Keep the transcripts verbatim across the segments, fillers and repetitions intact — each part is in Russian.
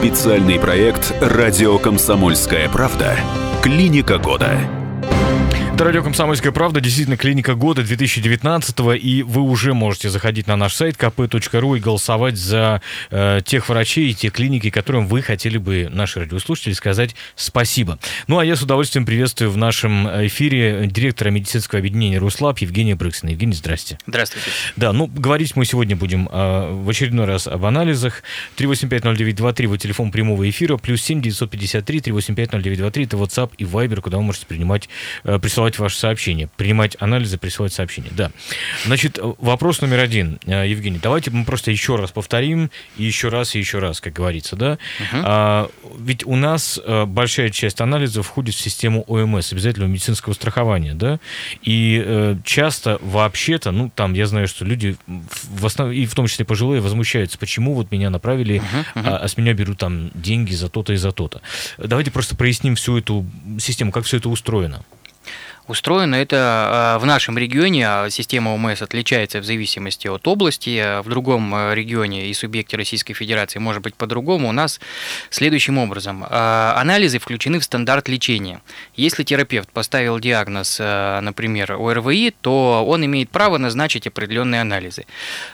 Специальный проект «Радио Комсомольская правда». Клиника года. Это радио «Комсомольская правда», действительно, клиника года две тысячи девятнадцатого, и вы уже можете заходить на наш сайт ка пэ точка ру и голосовать за э, тех врачей и те клиники, которым вы хотели бы, наши радиослушатели, сказать спасибо. Ну, а я с удовольствием приветствую в нашем эфире директора медицинского объединения «РусЛаб» Евгения Брыксина. Евгений, здрасте. Здравствуйте. Да, ну, говорить мы сегодня будем э, в очередной раз об анализах. три восемь пять ноль девять два три, вот телефон прямого эфира, плюс семь девятьсот пятьдесят три три восемь пять ноль девять два три, это WhatsApp и Viber, куда вы можете принимать, э, присылать ваши сообщения, принимать анализы, присылать сообщения. Да. Значит, вопрос номер один, Евгений. Давайте мы просто еще раз повторим, и еще раз, и еще раз, как говорится, да. Uh-huh. А, ведь у нас большая часть анализов входит в систему о эм эс, обязательного медицинского страхования, да. И э, часто вообще-то, ну, там, я знаю, что люди, в основном, и в том числе пожилые, возмущаются, почему вот меня направили, uh-huh. Uh-huh. А, а с меня берут там деньги за то-то и за то-то. Давайте просто проясним всю эту систему, как все это устроено. Устроено это в нашем регионе, система о эм эс отличается в зависимости от области, в другом регионе и субъекте Российской Федерации может быть по-другому. У нас следующим образом. Анализы включены в стандарт лечения. Если терапевт поставил диагноз, например, о эр вэ и, то он имеет право назначить определенные анализы.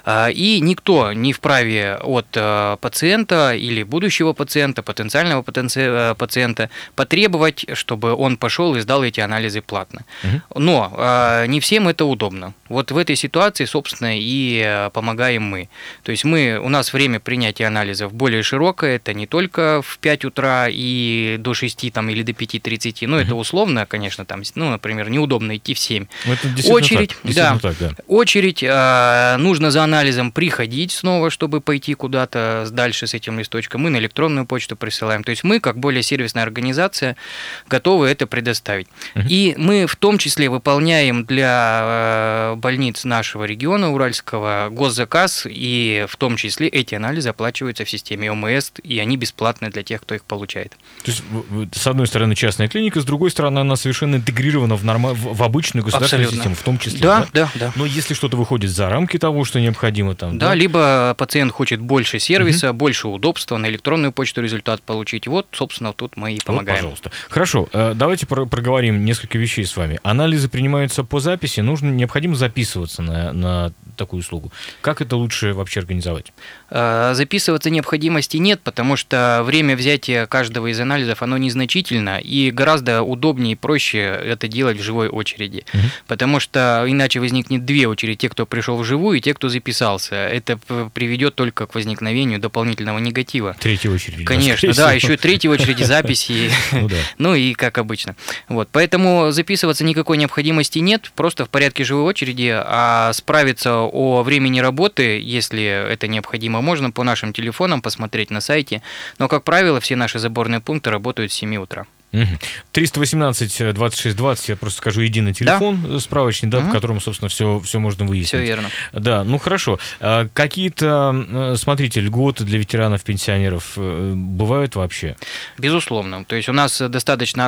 И никто не вправе от пациента или будущего пациента, потенциального пациента потребовать, чтобы он пошел и сдал эти анализы платно. Но э, не всем это удобно. Вот в этой ситуации, собственно, и э, помогаем мы. То есть мы, у нас время принятия анализов более широкое, это не только в пять утра и до шести там, или до пяти тридцати, ну, это условно, конечно, там, ну, например, неудобно идти в семь. Очередь, так, да, так, да. очередь, э, нужно за анализом приходить снова, чтобы пойти куда-то дальше с этим листочком. Мы на электронную почту присылаем. То есть мы, как более сервисная организация, готовы это предоставить. Uh-huh. И мы в том числе выполняем для больниц нашего региона Уральского госзаказ, и в том числе эти анализы оплачиваются в системе о эм эс, и они бесплатны для тех, кто их получает. То есть, с одной стороны, частная клиника, с другой стороны, она совершенно интегрирована в, норма... в обычную государственную Абсолютно. Систему, в том числе. Да, да, да, да. Но если что-то выходит за рамки того, что необходимо там... Да, да? Либо пациент хочет больше сервиса, угу. больше удобства, на электронную почту результат получить. Вот, собственно, тут мы и помогаем. Вот, пожалуйста. Хорошо, давайте проговорим несколько вещей с вами. Анализы принимаются по записи, нужно, необходимо записываться на, на такую услугу. Как это лучше вообще организовать? Записываться необходимости нет, потому что время взятия каждого из анализов, оно незначительно, и гораздо удобнее и проще это делать в живой очереди. Угу. Потому что иначе возникнет две очереди, те, кто пришел вживую, и те, кто записался. Это приведет только к возникновению дополнительного негатива. Третья очередь. Конечно, да, еще и третья очередь записи. Ну и как обычно. Вот, поэтому записываться никакой необходимости нет, просто в порядке живой очереди, а справиться о времени работы, если это необходимо, можно по нашим телефонам посмотреть на сайте, но, как правило, все наши заборные пункты работают с семи утра. триста восемнадцать двадцать шесть двадцать, я просто скажу, единый телефон, да? Справочный, да, угу. по которому, собственно, все, все можно выяснить. Все верно. Да, ну хорошо. А какие-то, смотрите, льготы для ветеранов, пенсионеров бывают вообще? Безусловно. То есть у нас достаточно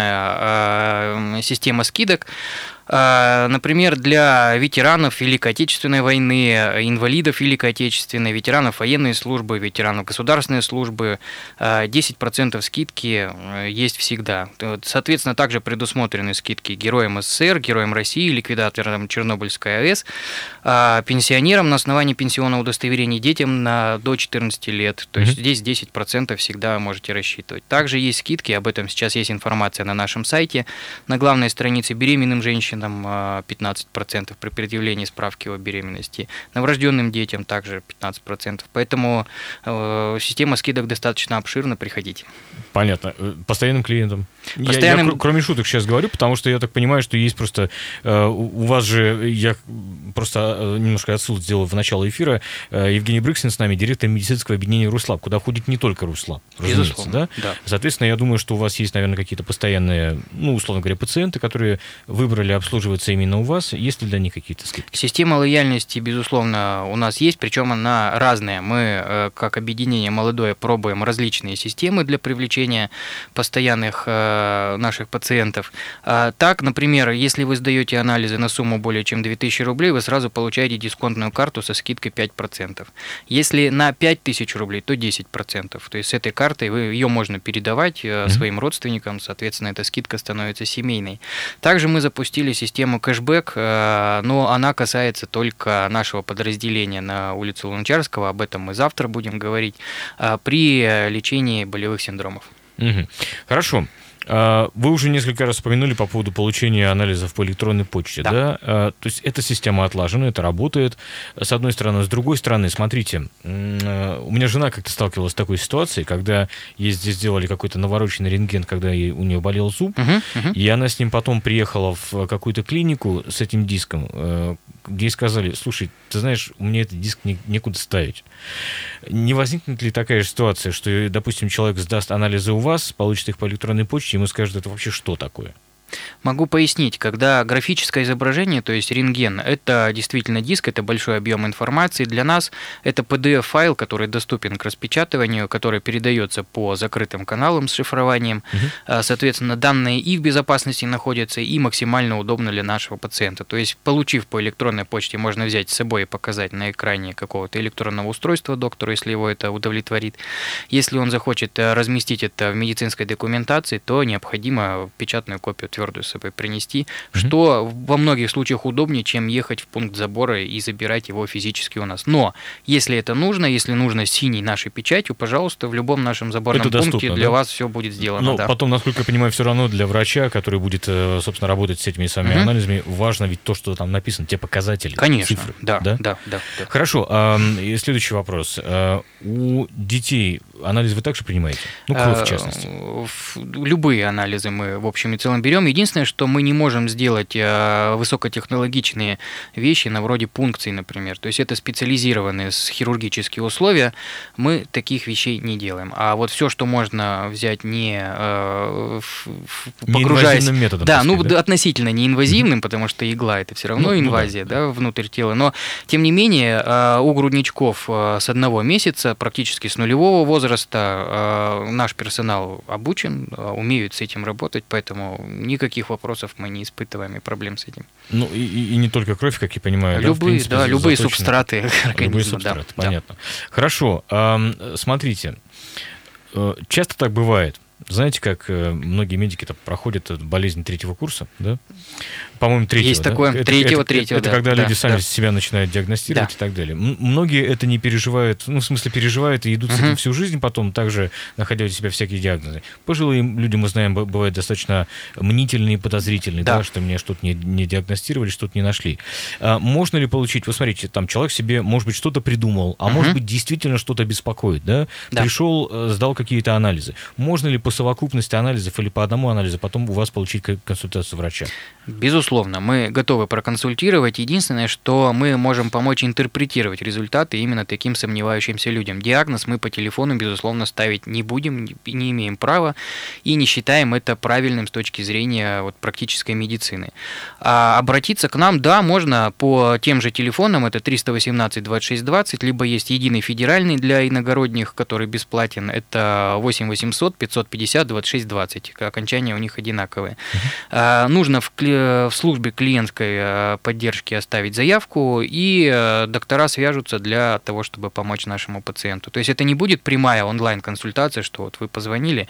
обширная система скидок. Например, для ветеранов Великой Отечественной войны, инвалидов Великой Отечественной, ветеранов военной службы, ветеранов государственной службы десять процентов скидки есть всегда. Соответственно, также предусмотрены скидки героям эс эс эс эр, героям России, ликвидаторам Чернобыльской АЭС, пенсионерам на основании пенсионного удостоверения, детям на, до четырнадцати лет. То есть mm-hmm. здесь десять процентов всегда можете рассчитывать. Также есть скидки, об этом сейчас есть информация на нашем сайте, на главной странице беременным женщинам пятнадцать процентов при предъявлении справки о беременности, новорожденным детям также пятнадцать процентов. Поэтому э, система скидок достаточно обширна, приходите. Понятно. Постоянным клиентам? Постоянным... Я, я, кроме шуток сейчас говорю, потому что я так понимаю, что есть просто... Э, у вас же, я просто немножко отсылку сделал в начало эфира, э, Евгений Брыксин с нами, директор медицинского объединения «РусЛаб», куда входит не только «РусЛаб», разумеется, да? да? Соответственно, я думаю, что у вас есть, наверное, какие-то постоянные, ну, условно говоря, пациенты, которые выбрали обслуживание обслуживаются именно у вас, есть ли для них какие-то скидки? Система лояльности, безусловно, у нас есть, причем она разная. Мы, как объединение «Молодое», пробуем различные системы для привлечения постоянных наших пациентов. Так, например, если вы сдаете анализы на сумму более чем две тысячи рублей, вы сразу получаете дисконтную карту со скидкой пять процентов. Если на пять тысяч рублей, то десять процентов. То есть с этой картой вы, ее можно передавать mm-hmm. своим родственникам, соответственно, эта скидка становится семейной. Также мы запустили систему кэшбэк, но она касается только нашего подразделения на улице Луначарского, об этом мы завтра будем говорить, при лечении болевых синдромов. Mm-hmm. Хорошо. Вы уже несколько раз упомянули по поводу получения анализов по электронной почте, да? да? То есть эта система отлажена, это работает, с одной стороны. С другой стороны, смотрите, у меня жена как-то сталкивалась с такой ситуацией, когда ей здесь сделали какой-то навороченный рентген, когда ей, у нее болел зуб, uh-huh, uh-huh. и она с ним потом приехала в какую-то клинику с этим диском, где ей сказали: слушай, ты знаешь, у меня этот диск не, некуда ставить. Не возникнет ли такая же ситуация, что, допустим, человек сдаст анализы у вас, получит их по электронной почте, ему скажут, это вообще что такое? Могу пояснить, когда графическое изображение, то есть рентген, это действительно диск, это большой объем информации. Для нас это пи ди эф-файл, который доступен к распечатыванию, который передается по закрытым каналам с шифрованием. Угу. Соответственно, данные и в безопасности находятся, и максимально удобно для нашего пациента. То есть, получив по электронной почте, можно взять с собой и показать на экране какого-то электронного устройства доктору, если его это удовлетворит. Если он захочет разместить это в медицинской документации, то необходимо печатную копию твердую с собой принести, mm-hmm. что во многих случаях удобнее, чем ехать в пункт забора и забирать его физически у нас. Но если это нужно, если нужно синей нашей печатью, пожалуйста, в любом нашем заборном это пункте доступно, для да? вас все будет сделано. Но да. потом, насколько я понимаю, все равно для врача, который будет, собственно, работать с этими самыми mm-hmm. анализами, важно ведь то, что там написано, те показатели, конечно, цифры. Да, да, да, да, да. Хорошо. А, и следующий вопрос. А, у детей анализ вы также принимаете? Ну, кровь, в частности. Любые анализы мы, в общем и целом, берем. Единственное, что мы не можем сделать высокотехнологичные вещи, на вроде пункций, например. То есть это специализированные хирургические условия, мы таких вещей не делаем. А вот все, что можно взять не погружаясь... Неинвазивным методом. Да, ну да? относительно неинвазивным, mm-hmm. потому что игла это все равно ну, инвазия, ну, да, да, внутрь тела. Но, тем не менее, у грудничков с одного месяца, практически с нулевого возраста, наш персонал обучен, умеют с этим работать, поэтому никаких вопросов мы не испытываем и проблем с этим. Ну и, и не только кровь, как я понимаю, любые, да, в принципе, да, любые субстраты организма. Любые субстраты, да, понятно. Да. Хорошо, смотрите, часто так бывает. Знаете, как многие медики проходят болезнь третьего курса, да? По-моему, третьего. Есть да? такое, это, третьего, это, третьего, это, да. Это когда да, люди сами да. себя начинают диагностировать да. и так далее. Многие это не переживают, ну, в смысле, переживают и идут uh-huh. с этим всю жизнь потом, также находя у себя всякие диагнозы. Пожилые люди, мы знаем, бывают достаточно мнительные и подозрительные, да. Да, что мне что-то не, не диагностировали, что-то не нашли. А можно ли получить, вы смотрите, там человек себе, может быть, что-то придумал, а uh-huh. может быть, действительно что-то беспокоит, да? Да. Пришел, сдал какие-то анализы. Можно ли по совокупности анализов или по одному анализу потом у вас получить консультацию врача? Безусловно, мы готовы проконсультировать. Единственное, что мы можем помочь интерпретировать результаты именно таким сомневающимся людям. Диагноз мы по телефону, безусловно, ставить не будем, не имеем права и не считаем это правильным с точки зрения вот, практической медицины. А обратиться к нам, да, можно по тем же телефонам, это триста восемнадцать двадцать шесть двадцать, либо есть единый федеральный для иногородних, который бесплатен, это восемь восемьсот пятьсот пятьдесят двадцать шесть двадцать, окончания у них одинаковые. Uh-huh. Нужно в, в службе клиентской поддержки оставить заявку, и доктора свяжутся для того, чтобы помочь нашему пациенту. То есть это не будет прямая онлайн-консультация, что вот вы позвонили,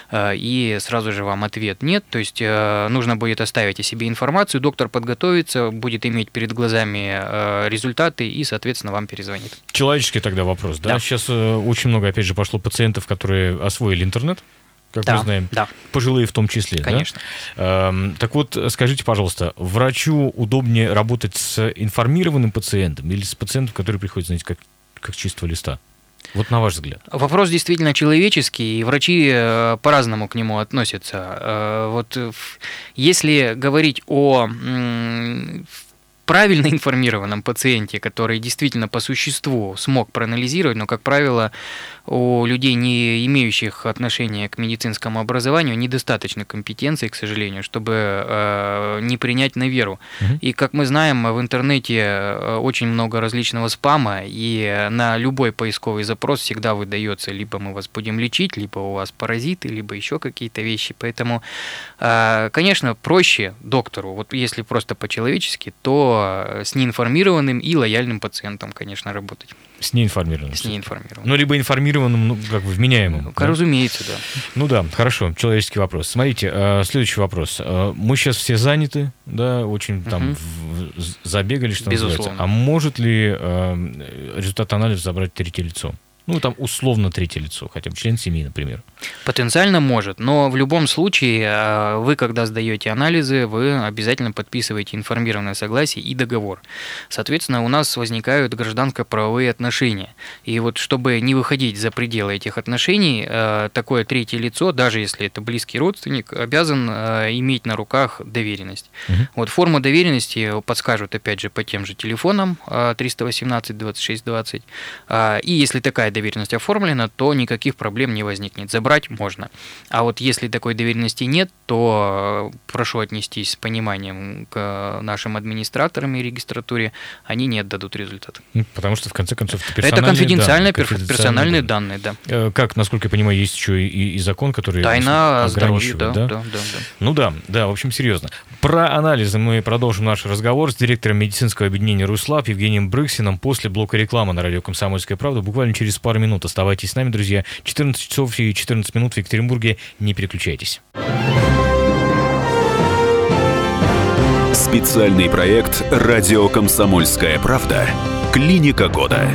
и сразу же вам ответ нет. То есть нужно будет оставить о себе информацию, доктор подготовится, будет иметь перед глазами результаты и, соответственно, вам перезвонит. Человеческий тогда вопрос, да? Да. Сейчас очень много, опять же, пошло пациентов, которые освоили интернет, как да, мы знаем, да. пожилые в том числе. Конечно. Да? Эм, так вот, скажите, пожалуйста, врачу удобнее работать с информированным пациентом или с пациентом, который приходит, знаете, как, как с чистого листа? Вот на ваш взгляд. Вопрос действительно человеческий, и врачи по-разному к нему относятся. Вот если говорить о правильно информированном пациенте, который действительно по существу смог проанализировать, но, как правило, у людей, не имеющих отношения к медицинскому образованию, недостаточно компетенции, к сожалению, чтобы э, не принять на веру. Угу. И, как мы знаем, в интернете очень много различного спама, и на любой поисковый запрос всегда выдается: либо мы вас будем лечить, либо у вас паразиты, либо еще какие-то вещи. Поэтому, э, конечно, проще доктору, вот если просто по-человечески, то с неинформированным и лояльным пациентом, конечно, работать. С неинформированным. С неинформированным. Ну, либо информированным, ну, как бы вменяемым. Ну, да? Разумеется, да. Ну да, хорошо, человеческий вопрос. Смотрите, следующий вопрос. Мы сейчас все заняты, да, очень там угу. в, забегали, что Безусловно. называется. А может ли результат анализа забрать третье лицо? Ну, там условно третье лицо, хотя бы член семьи, например. Потенциально может, но в любом случае вы, когда сдаете анализы, вы обязательно подписываете информированное согласие и договор. Соответственно, у нас возникают гражданско-правовые отношения. И вот чтобы не выходить за пределы этих отношений, такое третье лицо, даже если это близкий родственник, обязан иметь на руках доверенность. Угу. Вот форму доверенности подскажут, опять же, по тем же телефонам триста восемнадцать двадцать шесть двадцать. И если такая доверенность оформлена, то никаких проблем не возникнет. Забрать можно. А вот если такой доверенности нет, то прошу отнестись с пониманием к нашим администраторам и регистратуре, они не отдадут результат. Потому что, в конце концов, это персональные это конфиденциальные, данные, персональные данные, да. Как, насколько я понимаю, есть еще и, и закон, который тайна здоровья, да, да? Да, да, да. Ну да, да, в общем, серьезно. Про анализы мы продолжим наш разговор с директором медицинского объединения «Руслаб» Евгением Брыксиным после блока рекламы на радио «Комсомольская правда». Буквально через пару минут. Оставайтесь с нами, друзья. четырнадцать часов и четырнадцать минут в Екатеринбурге. Не переключайтесь. Специальный проект «Радио Комсомольская правда». Клиника года.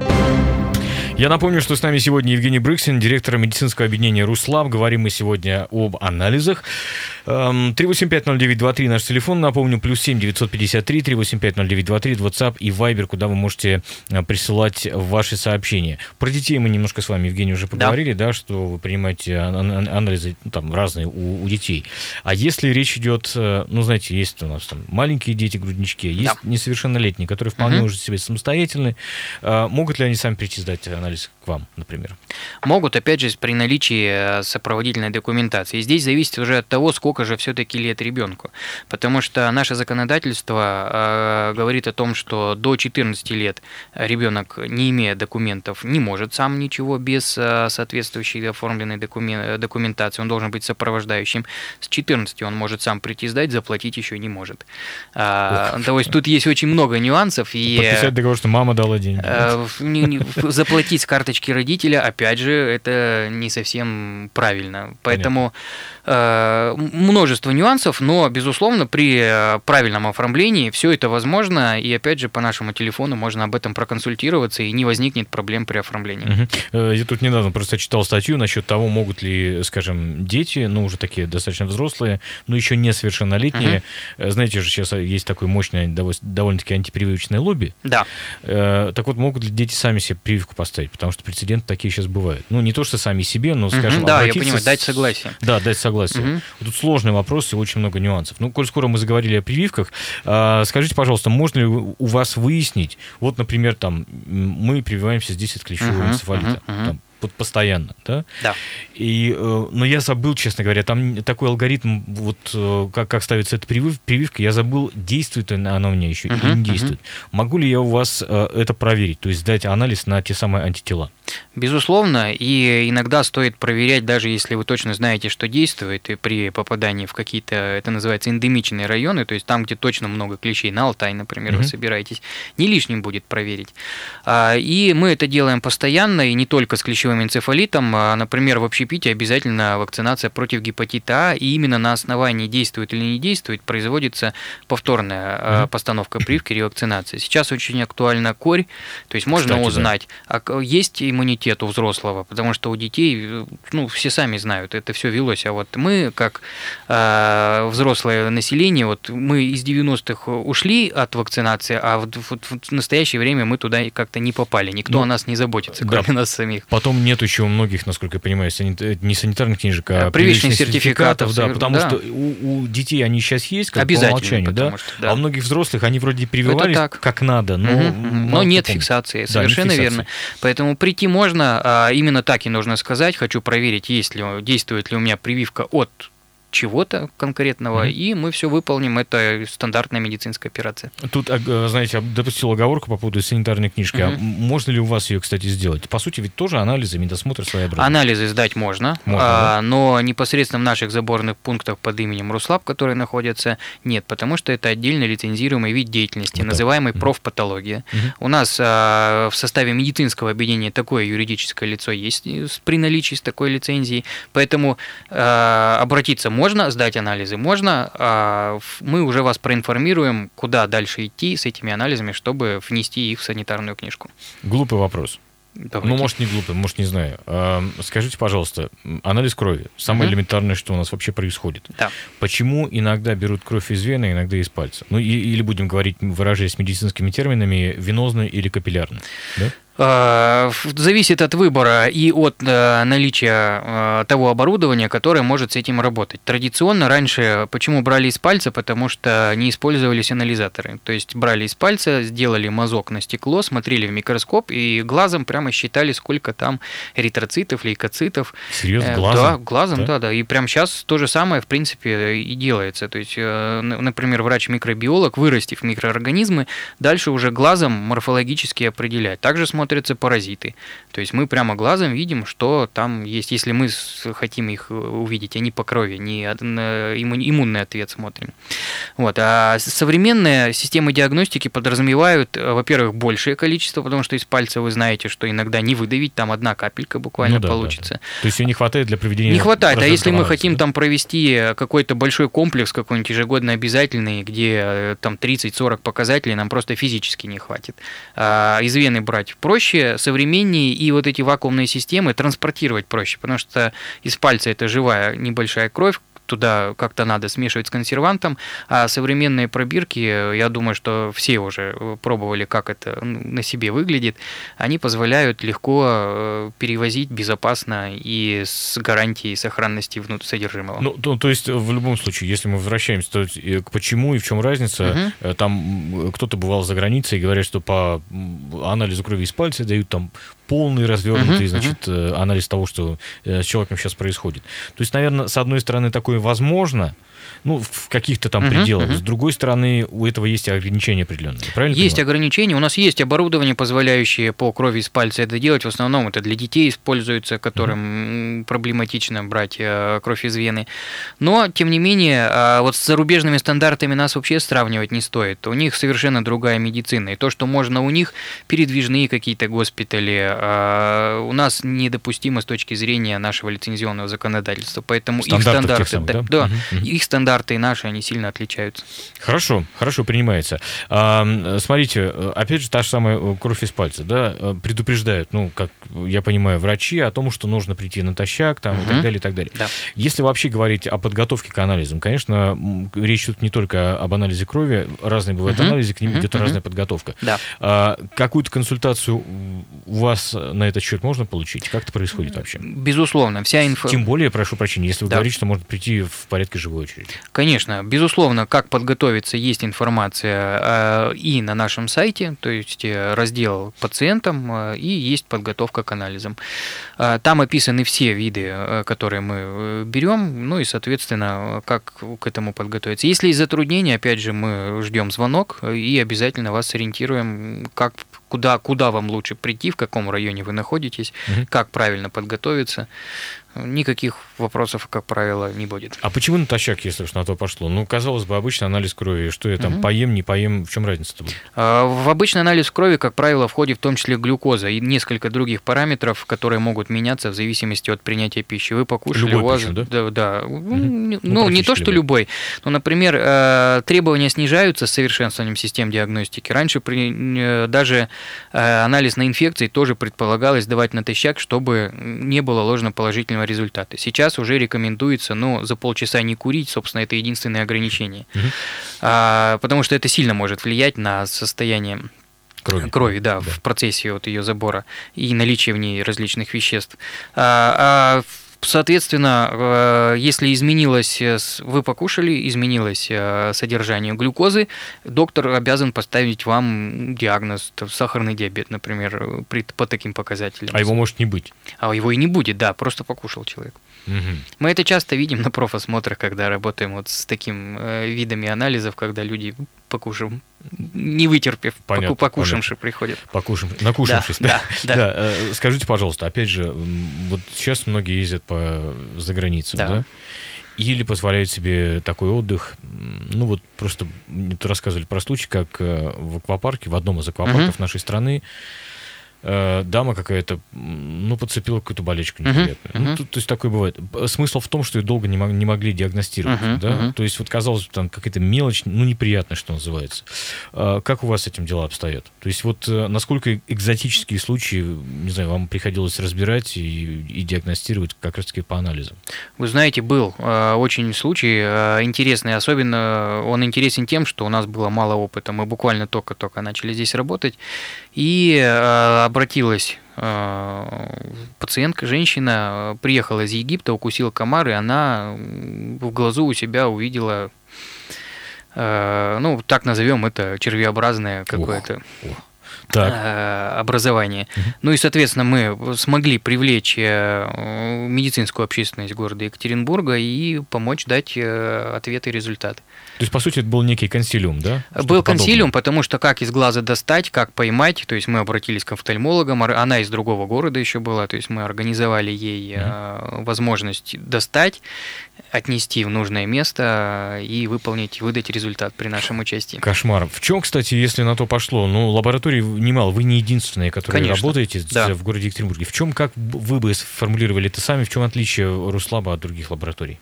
Я напомню, что с нами сегодня Евгений Брыксин, директор медицинского объединения «Руслаб». Говорим мы сегодня об анализах. три восемь пять ноль девять два три наш телефон. Напомню, плюс семь девятьсот пятьдесят три три восемь пять ноль девять два три, WhatsApp и Viber, куда вы можете присылать ваши сообщения. Про детей мы немножко с вами, Евгений, уже поговорили, да, да что вы принимаете анализы, ну, там, разные у, у детей. А если речь идет, ну, знаете, есть у нас там маленькие дети, груднички, есть да. несовершеннолетние, которые вполне угу. уже себе самостоятельны. Могут ли они сами прийти сдать анализ к вам, например? Могут, опять же, при наличии сопроводительной документации. И здесь зависит уже от того, сколько же все-таки лет ребенку. Потому что наше законодательство э, говорит о том, что до четырнадцати лет ребенок, не имея документов, не может сам ничего без э, соответствующей оформленной докумен- документации. Он должен быть сопровождающим. С четырнадцати он может сам прийти сдать, заплатить еще не может. Э, то есть тут есть очень много нюансов. И, подписать договор, что мама дала деньги. Э, не, не, заплатить с карточки родителя, опять же, это не совсем правильно. Поэтому э, множество нюансов, но, безусловно, при правильном оформлении все это возможно. И, опять же, по нашему телефону можно об этом проконсультироваться, и не возникнет проблем при оформлении. Угу. Я тут недавно просто читал статью насчет того, могут ли, скажем, дети, ну, уже такие достаточно взрослые, но еще несовершеннолетние. Угу. Знаете же, сейчас есть такое мощное, довольно-таки антипрививочное лобби. Да. Так вот, могут ли дети сами себе прививку поставить? Потому что прецеденты такие сейчас бывают. Ну, не то, что сами себе, но, скажем, угу, да, я понимаю, с... дать согласие. Да, дать согласие. Угу. Тут сложный вопрос и очень много нюансов. Ну, коль скоро мы заговорили о прививках, скажите, пожалуйста, можно ли у вас выяснить, вот, например, там, мы прививаемся здесь от клещевого угу, энцефалита, угу, там, постоянно, да? Да. И, но я забыл, честно говоря, там такой алгоритм, вот как, как ставится эта прививка, я забыл, действует она у меня еще uh-huh, или не действует. Uh-huh. Могу ли я у вас это проверить, то есть сдать анализ на те самые антитела? Безусловно, и иногда стоит проверять, даже если вы точно знаете, что действует, и при попадании в какие-то, это называется, эндемичные районы, то есть там, где точно много клещей, на Алтай, например, uh-huh. вы собираетесь, не лишним будет проверить. И мы это делаем постоянно, и не только с клещевым энцефалитом, например, в общепите обязательно вакцинация против гепатита А, и именно на основании действует или не действует производится повторная mm-hmm. постановка прививки, ревакцинации. Сейчас очень актуальна корь, то есть можно Кстати, узнать, да. есть иммунитет иммунитет у взрослого, потому что у детей, ну, все сами знают, это все велось. А вот мы, как э, взрослое население, вот мы из девяностых ушли от вакцинации, а в, в, в настоящее время мы туда как-то не попали. Никто ну, о нас не заботится, кроме да. нас самих. Потом нет еще у многих, насколько я понимаю, санит... не санитарных книжек, а привычных сертификатов. Да, потому да. что у, у детей они сейчас есть, как по умолчанию, да? Что, да. А у многих взрослых они вроде прививались как надо, но, угу. но нет помню. фиксации, совершенно да, верно. Поэтому прийти можно, а именно так и нужно сказать. Хочу проверить, есть ли, действует ли у меня прививка от чего-то конкретного, mm-hmm. и мы все выполним. Это стандартная медицинская операция. Тут, знаете, допустил оговорку по поводу санитарной книжки. Mm-hmm. А можно ли у вас ее, кстати, сделать? По сути, ведь тоже анализы, медосмотр своеобразный. Анализы сдать можно, можно а, да? но непосредственно в наших заборных пунктах под именем Руслаб, которые находятся, нет, потому что это отдельно лицензируемый вид деятельности, вот называемый mm-hmm. профпатология. Mm-hmm. У нас а, в составе медицинского объединения такое юридическое лицо есть при наличии такой лицензии, поэтому а, обратиться можно. Можно сдать анализы, можно, а мы уже вас проинформируем, куда дальше идти с этими анализами, чтобы внести их в санитарную книжку. Глупый вопрос. Давайте. Ну, может, не глупый, может, не знаю. Скажите, пожалуйста, анализ крови, самое угу. элементарное, что у нас вообще происходит. Да. Почему иногда берут кровь из вены, иногда из пальца? Ну, или будем говорить, выражаясь медицинскими терминами, венозно или капиллярно, да? Зависит от выбора и от наличия того оборудования, которое может с этим работать. Традиционно раньше почему брали из пальца? Потому что не использовались анализаторы. То есть брали из пальца, сделали мазок на стекло, смотрели в микроскоп и глазом прямо считали, сколько там эритроцитов, лейкоцитов. Серьезно? Глазом? Да, глазом, да, да. да. И прямо сейчас то же самое, в принципе, и делается. То есть, например, врач-микробиолог, вырастив микроорганизмы, дальше уже глазом морфологически определяет. Также смотрят паразиты. То есть мы прямо глазом видим, что там есть, если мы хотим их увидеть, а не по крови, не иммунный ответ смотрим. Вот. А современные системы диагностики подразумевают, во-первых, большее количество, потому что из пальца вы знаете, что иногда не выдавить, там одна капелька буквально ну, да, получится. Да, да. То есть ее не хватает для проведения... Не хватает, а если мы хотим да? там провести какой-то большой комплекс, какой-нибудь ежегодно обязательный, где там тридцать-сорок показателей, нам просто физически не хватит. А из вены брать проще, современнее, и вот эти вакуумные системы транспортировать проще, потому что из пальца это живая небольшая кровь, туда как-то надо смешивать с консервантом, а современные пробирки, я думаю, что все уже пробовали, как это на себе выглядит, они позволяют легко перевозить безопасно и с гарантией сохранности внутри содержимого. Ну, то, то есть, в любом случае, если мы возвращаемся то, к почему и в чем разница, угу. там кто-то бывал за границей и говорят, что по анализу крови из пальца дают там полный развернутый, uh-huh, значит, uh-huh. анализ того, что с человеком сейчас происходит. То есть, наверное, с одной стороны, такое возможно, ну, в каких-то там uh-huh, пределах. Uh-huh. С другой стороны, у этого есть ограничения определенные. Правильно есть понимаю? ограничения. У нас есть оборудование, позволяющее по крови из пальца это делать. В основном это для детей используется, которым uh-huh. проблематично брать кровь из вены. Но, тем не менее, вот с зарубежными стандартами нас вообще сравнивать не стоит. У них совершенно другая медицина. И то, что можно у них, передвижные какие-то госпитали, у нас недопустимо с точки зрения нашего лицензионного законодательства. Поэтому их стандарты, самых, да? Да, uh-huh. их стандарты и наши, они сильно отличаются. Хорошо, хорошо, принимается. А, смотрите, опять же, та же самая кровь из пальца, да, предупреждают, ну, как я понимаю, врачи о том, что нужно прийти натощак, там, uh-huh. и так далее, и так далее. Да. Если вообще говорить о подготовке к анализам, конечно, речь тут не только об анализе крови, разные бывают uh-huh. анализы, к ним uh-huh. идет uh-huh. разная подготовка. Да. А, какую-то консультацию у вас на этот счет можно получить? Как это происходит вообще? Безусловно. Вся инфо... Тем более, прошу прощения, если вы да. говорите, что можно прийти в порядке живой очереди. Конечно. Безусловно, как подготовиться, есть информация и на нашем сайте, то есть раздел пациентам, и есть подготовка к анализам. Там описаны все виды, которые мы берем, ну и, соответственно, как к этому подготовиться. Если есть затруднения, опять же, мы ждем звонок и обязательно вас сориентируем, как Куда, куда вам лучше прийти, в каком районе вы находитесь, угу. как правильно подготовиться. никаких вопросов, как правило, не будет. А почему натощак, если уж на то пошло? Ну, казалось бы, обычный анализ крови. Что я там, угу. поем, не поем, в чем разница-то будет? В обычный анализ крови, как правило, входит в том числе глюкоза и несколько других параметров, которые могут меняться в зависимости от принятия пищи. Вы покушали, любой у вас... причем, да? Да, да. Угу. Ну, ну не то, что любой. любой. Но, например, требования снижаются с совершенствованием систем диагностики. Раньше при... даже анализ на инфекции тоже предполагалось давать натощак, чтобы не было ложноположительного результата. Сейчас уже рекомендуется, ну, за полчаса не курить, собственно, это единственное ограничение. Угу. А, потому что это сильно может влиять на состояние крови, крови да, да, в процессе вот ее забора и наличие в ней различных веществ. А, а Соответственно, если изменилось, вы покушали, изменилось содержание глюкозы, доктор обязан поставить вам диагноз, сахарный диабет, например, при, по таким показателям. А его может не быть? А его и не будет, да, просто покушал человек. Угу. Мы это часто видим на профосмотрах, когда работаем вот с таким видами анализов, когда люди покушав, не вытерпев, понятно, покушавши приходят. Покушавши, накушавшись. Да, да, да. да. Скажите, пожалуйста, опять же, вот сейчас многие ездят по заграницам, да? да? Или позволяют себе такой отдых. Ну вот просто рассказывали про случай, как в аквапарке, в одном из аквапарков угу. нашей страны, дама какая-то, ну, подцепила какую-то болечку неприятную. Uh-huh, uh-huh. Ну, то, то есть такое бывает. Смысл в том, что ее долго не, мог, не могли диагностировать. Uh-huh, да? uh-huh. То есть вот казалось, там какая-то мелочь, ну, неприятная, что называется. А как у вас с этим дела обстоят? То есть вот насколько экзотические случаи, не знаю, вам приходилось разбирать и, и диагностировать как раз-таки по анализам? Вы знаете, был э, очень случай э, интересный. Особенно он интересен тем, что у нас было мало опыта. Мы буквально только-только начали здесь работать. И э, обратилась э, пациентка, женщина, приехала из Египта, укусила комар, и она в глазу у себя увидела, э, ну, так назовем это, червеобразное какое-то э, образование. Угу. Ну и, соответственно, мы смогли привлечь медицинскую общественность города Екатеринбурга и помочь дать ответы и результаты. То есть, по сути, это был некий консилиум, да? Что-то был консилиум, подобное. Потому что как из глаза достать, как поймать, то есть мы обратились к офтальмологам, она из другого города еще была, то есть мы организовали ей mm-hmm. возможность достать, отнести в нужное место и выполнить, выдать результат при нашем участии. Кошмар. В чем, кстати, если на то пошло? Ну, лабораторий немало, вы не единственные, которые Конечно. работаете да. в городе Екатеринбурге. В чем, как вы бы сформулировали это сами, в чем отличие Руслаба от других лабораторий?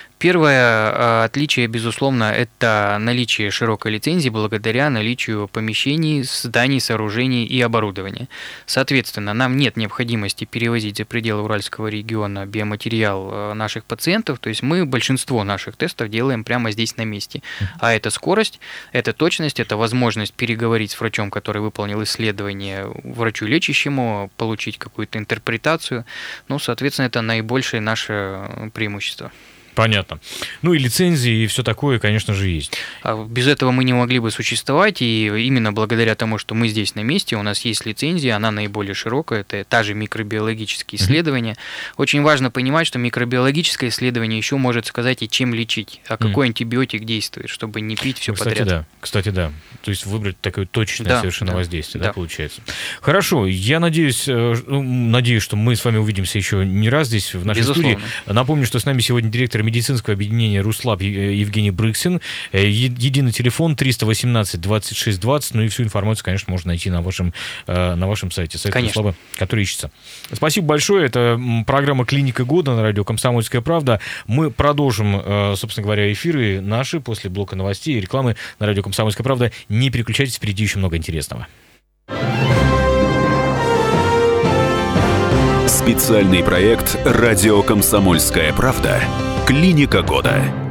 Первое отличие, безусловно, это наличие широкой лицензии благодаря наличию помещений, зданий, сооружений и оборудования. Соответственно, нам нет необходимости перевозить за пределы Уральского региона биоматериал наших пациентов, то есть мы большинство наших тестов делаем прямо здесь на месте. А это скорость, это точность, это возможность переговорить с врачом, который выполнил исследование, врачу лечащему, получить какую-то интерпретацию. Ну, соответственно, это наибольшее наше преимущество. Понятно. Ну и лицензии, и все такое, конечно же, есть. Без этого мы не могли бы существовать, и именно благодаря тому, что мы здесь на месте, у нас есть лицензия, она наиболее широкая, это та же микробиологические исследования. Mm-hmm. Очень важно понимать, что микробиологическое исследование еще может сказать и чем лечить, а какой mm-hmm. антибиотик действует, чтобы не пить все Кстати, подряд. Да. Кстати, да. То есть выбрать такое точное да, совершенно да, воздействие, да. да, получается. Хорошо, я надеюсь, надеюсь, что мы с вами увидимся еще не раз здесь, в нашей Безусловно. студии. Напомню, что с нами сегодня директор медицинского объединения Руслаб Евгений Брыксин. Единый телефон триста восемнадцать двадцать шесть двадцать. Ну и всю информацию, конечно, можно найти на вашем, на вашем сайте, сайт Руслаба, который ищется. Спасибо большое. Это программа «Клиника года» на радио «Комсомольская правда». Мы продолжим, собственно говоря, эфиры наши после блока новостей и рекламы на радио «Комсомольская правда». Не переключайтесь, впереди еще много интересного. Специальный проект «Радио Комсомольская правда». Клиника года.